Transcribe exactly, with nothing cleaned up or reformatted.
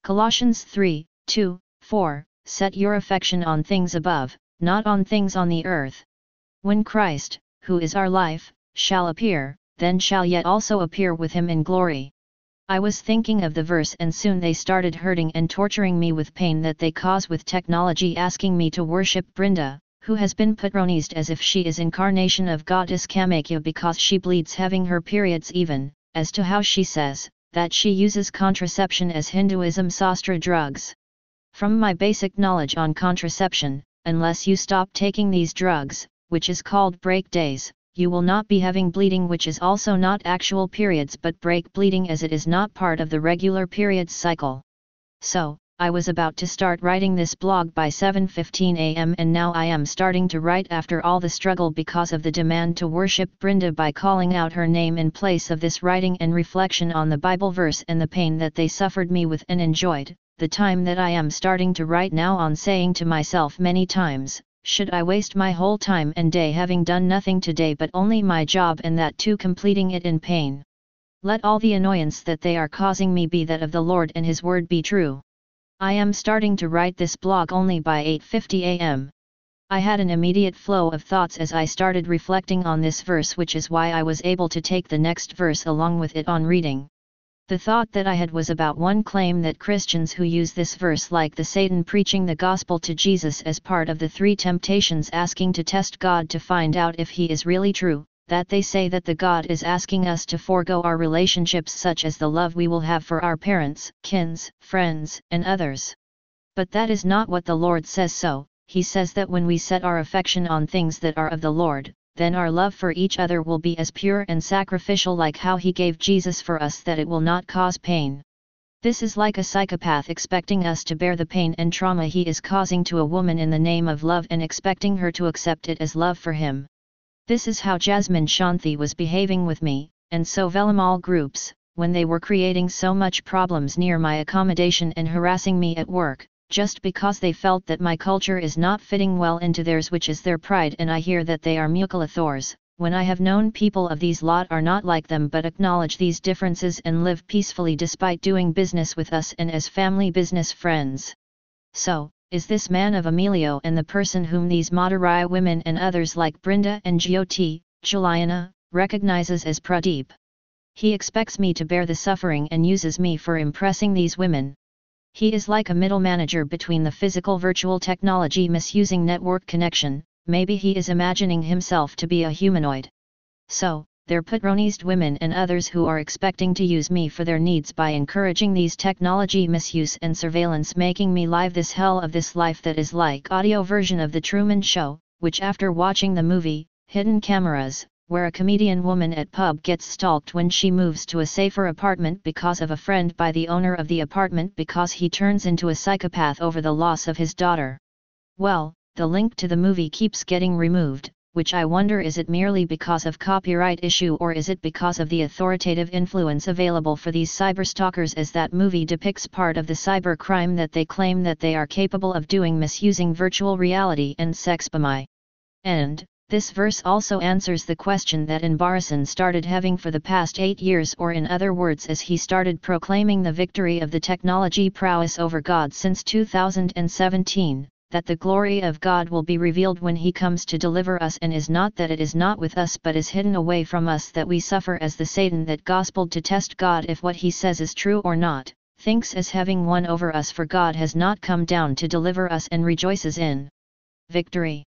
Colossians three, two, four, Set your affection on things above, not on things on the earth. When Christ, who is our life, shall appear, then shall yet also appear with him in glory. I was thinking of the verse, and soon they started hurting and torturing me with pain that they cause with technology, asking me to worship Brinda, who has been patronized as if she is incarnation of goddess Kamakya because she bleeds having her periods, even, as to how she says, that she uses contraception as Hinduism Sastra drugs. From my basic knowledge on contraception, unless you stop taking these drugs, which is called break days, you will not be having bleeding, which is also not actual periods but break bleeding, as it is not part of the regular periods cycle. So, I was about to start writing this blog by seven fifteen a m and now I am starting to write after all the struggle because of the demand to worship Brinda by calling out her name in place of this writing and reflection on the Bible verse and the pain that they suffered me with and enjoyed, the time that I am starting to write now on, saying to myself many times, should I waste my whole time and day having done nothing today but only my job, and that too completing it in pain? Let all the annoyance that they are causing me be that of the Lord and His word be true. I am starting to write this blog only by eight fifty a m I had an immediate flow of thoughts as I started reflecting on this verse, which is why I was able to take the next verse along with it on reading. The thought that I had was about one claim that Christians who use this verse like the Satan preaching the gospel to Jesus as part of the three temptations, asking to test God to find out if He is really true, that they say that the God is asking us to forego our relationships such as the love we will have for our parents, kins, friends, and others. But that is not what the Lord says. So, He says that when we set our affection on things that are of the Lord, then our love for each other will be as pure and sacrificial like how He gave Jesus for us, that it will not cause pain. This is like a psychopath expecting us to bear the pain and trauma he is causing to a woman in the name of love and expecting her to accept it as love for him. This is how Jasmine Shanti was behaving with me, and so Velamal groups, when they were creating so much problems near my accommodation and harassing me at work, just because they felt that my culture is not fitting well into theirs, which is their pride. And I hear that they are Mukalathors, when I have known people of these lot are not like them but acknowledge these differences and live peacefully despite doing business with us and as family business friends. So, is this man of Emilio and the person whom these Madurai women and others like Brinda and Jyoti, Juliana, recognizes as Pradeep. He expects me to bear the suffering and uses me for impressing these women. He is like a middle manager between the physical virtual technology misusing network connection. Maybe he is imagining himself to be a humanoid. So, they're patronized women and others who are expecting to use me for their needs by encouraging these technology misuse and surveillance, making me live this hell of this life that is like audio version of The Truman Show, which after watching the movie, Hidden Cameras, where a comedian woman at pub gets stalked when she moves to a safer apartment because of a friend by the owner of the apartment because he turns into a psychopath over the loss of his daughter. Well, the link to the movie keeps getting removed, which I wonder, is it merely because of copyright issue or is it because of the authoritative influence available for these cyberstalkers, as that movie depicts part of the cyber crime that they claim that they are capable of doing, misusing virtual reality and sexbomai. And, this verse also answers the question that Anbarasan started having for the past eight years, or in other words, as he started proclaiming the victory of the technology prowess over God since two thousand seventeen, that the glory of God will be revealed when He comes to deliver us, and is not that it is not with us but is hidden away from us, that we suffer as the Satan that gospeled to test God if what he says is true or not, thinks as having won over us, for God has not come down to deliver us and rejoices in victory.